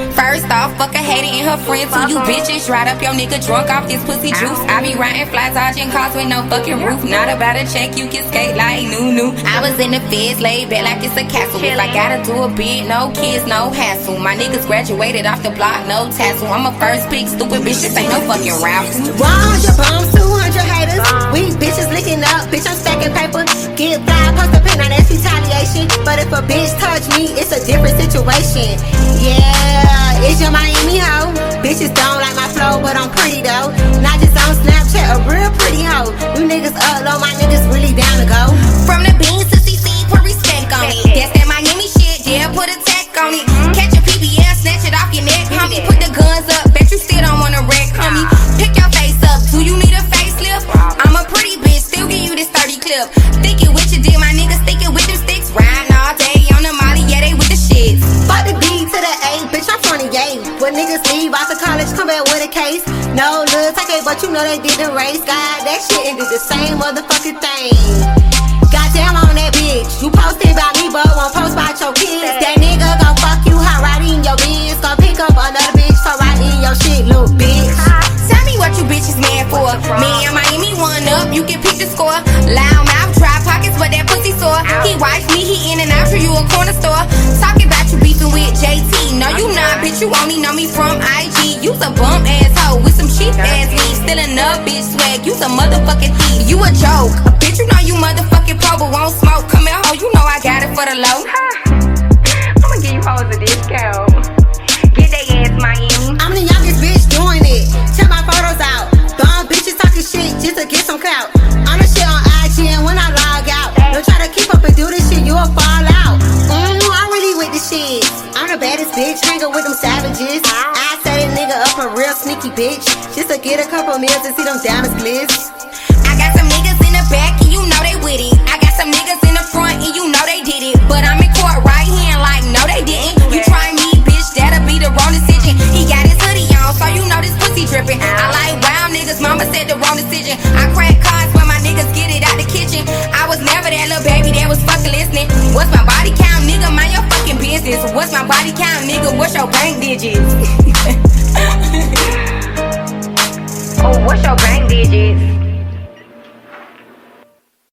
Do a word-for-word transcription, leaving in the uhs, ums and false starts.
First off, fuck a hater and her friends too. You bitches dried up your nigga drunk off this pussy juice. I be riding fly dodging cars with no fucking roof. Not about a check, you can skate like new new. I was in the feds, laid back like it's a castle. If I gotta do a bid, no kids, no hassle. My niggas graduated off the block, no tassel. I'm a first pick, stupid bitch, this ain't no fucking raffle. one hundred bums, two hundred haters. We bitches licking up, bitch, I'm stacking paper. Get fly, post a pin on that's retaliation. But if a bitch touch me, it's a different situation. Yeah, it's your Miami hoe. Bitches don't like my flow, but I'm pretty though. Not just on Snapchat, a real pretty hoe. You niggas up low, my niggas really down to go. From the beans to C C, put respect on it. That's that Miami shit, yeah, put a tech on it. Catch a P B S, snatch it off your neck, homie. Put the guns up, bet you still don't wanna wreck, homie. Pick your face up, do you need a facelift? I'm a pretty bitch, still give you this thirty clip. Think it with your dick, my niggas think it with them sticks. Riding all day on the molly, yeah, they with the shits. Fuck the B to the A, bitch, I'm twenty-eight. When niggas leave out the college, come back with a case. No little take, but you know they did the race. God, that shit and did the same motherfucking thing. Goddamn on that bitch. You posted about me, but won't post about your kids. That nigga gon' fuck you hot right in your biz. Gon' pick up another bitch, so right in your shit, little bitch. Tell me what you bitches mad for. Me and Miami one up, you can pick the score. Loud mouth, dry pockets, but that pussy sore. He wife me, he in and out for you a corner store. Talking about you beefing with J T. No, you not, bitch, you only know me from I G. You's a bum ass hoe with some cheap ass knees. Stealing up, bitch, swag, you's a motherfucking thief. You a joke, bitch, you know you motherfucking pro, but won't smoke. Come here, hoe, you know I got it for the low. I'ma give you hoes a discount. Get that ass, Miami. I'm the youngest bitch doing it. Check my photos out. Dumb bitches talking shit just to get some clout. I'm the shit on I G and when I log out. Don't try to keep up and do this shit, you'll fall out. Mm, I'm really with the shit. I'm the baddest bitch, hanging with them savages. I set a nigga up a real sneaky bitch, just to get a couple meals and see them diamond splits. I got some niggas in the back and you know they with it. I got some niggas in the front and you know they did it. But I'm in court right here and like, no they didn't. You try me, bitch, that'll be the wrong decision. He got his hoodie on, so you know this pussy dripping. I like wild niggas, mama said the wrong decision. I crack cards when my niggas get it out the kitchen. I was never that little baby that was fucking listening. What's my body count, nigga? Mind your fucking business. What's my body count, nigga? What's your bank digits? Oh, what's your bank digits?